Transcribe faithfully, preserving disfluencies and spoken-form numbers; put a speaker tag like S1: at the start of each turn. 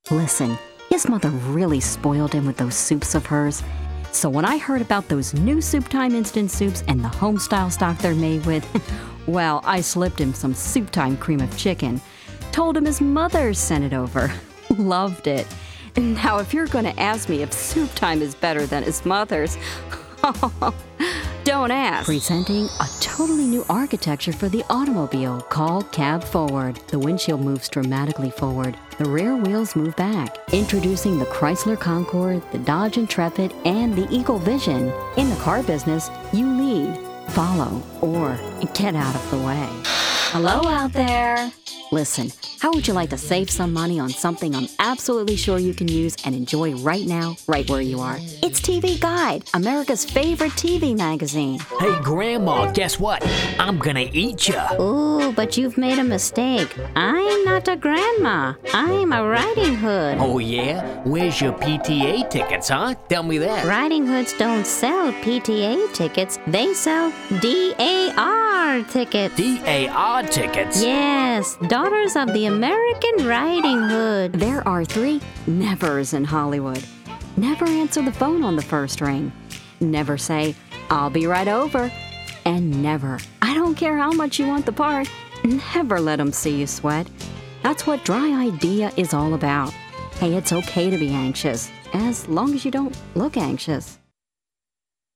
S1: Listen, his mother really spoiled him with those soups of hers. So when I heard about those new Soup Time instant soups and the home-style stock they're made with, well, I slipped him some Soup Time cream of chicken. Told him his mother sent it over. Loved it. Now, if you're going to ask me if Soup Time is better than his mother's, don't ask. Presenting a totally new architecture for the automobile called Cab Forward. The windshield moves dramatically forward. The rear wheels move back. Introducing the Chrysler Concorde, the Dodge Intrepid, and the Eagle Vision. In the car business, you lead, follow, or get out of the way. Hello out there. Listen, how would you like to save some money on something I'm absolutely sure you can use and enjoy right now, right where you are? It's T V Guide, America's favorite T V magazine.
S2: Hey, Grandma, guess what? I'm gonna eat ya.
S3: Ooh, but you've made a mistake. I'm not a grandma. I'm a Riding Hood.
S2: Oh, yeah? Where's your P T A tickets, huh? Tell me that.
S3: Riding Hoods don't sell P T A tickets. They sell D A R tickets.
S2: D A R tickets?
S3: Yes, Daughters of the American Riding Hood.
S1: There are three nevers in Hollywood. Never answer the phone on the first ring. Never say, I'll be right over. And never, I don't care how much you want the part. Never let them see you sweat. That's what Dry Idea is all about. Hey, it's okay to be anxious, as long as you don't look anxious.